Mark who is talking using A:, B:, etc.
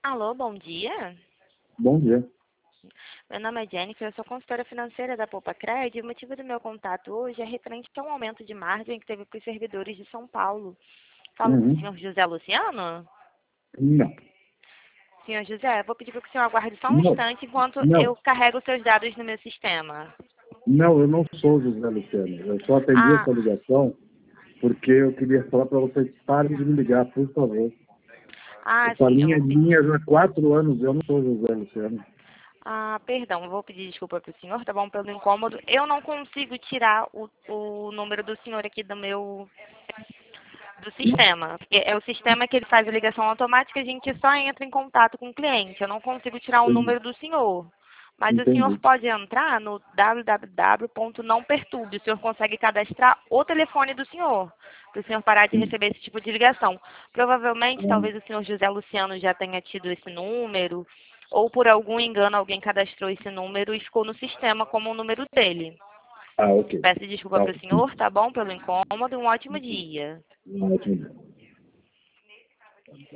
A: Alô, bom dia.
B: Bom dia.
A: Meu nome é Jennifer, eu sou consultora financeira da Poupa Cred. O motivo do meu contato hoje é referente a um aumento de margem que teve para os servidores de São Paulo. Falo com o
B: Uhum.
A: senhor José Luciano?
B: Não.
A: Senhor José, vou pedir para que o senhor aguarde só um
B: Não.
A: instante enquanto
B: Não.
A: eu carrego os seus dados no meu sistema.
B: Não, eu não sou o José Luciano. Eu só atendi
A: Ah,
B: essa ligação porque eu queria falar para vocês, parem de me ligar, por favor. Essa
A: sim, eu
B: linha
A: vou
B: é
A: pedir.
B: minha já há 4 anos, eu não sou o José Luciano.
A: Perdão, eu vou pedir desculpa para o senhor, tá bom? Pelo incômodo. Eu não consigo tirar o número do senhor aqui do sistema. Porque é o sistema que ele faz a ligação automática, a gente só entra em contato com o cliente. Eu não consigo tirar o
B: Entendi.
A: número do senhor. Mas o senhor
B: Entendi.
A: pode entrar no www.nãoperturbe. O senhor consegue cadastrar o telefone do senhor, para o senhor parar de
B: Sim.
A: receber esse tipo de ligação. Provavelmente,
B: Ah,
A: talvez o senhor José Luciano já tenha tido esse número, ou por algum engano alguém cadastrou esse número e ficou no sistema como o número dele.
B: ok.
A: Peço desculpa
B: Tá.
A: para o senhor, tá bom? Pelo incômodo e um ótimo dia.
B: Ótimo.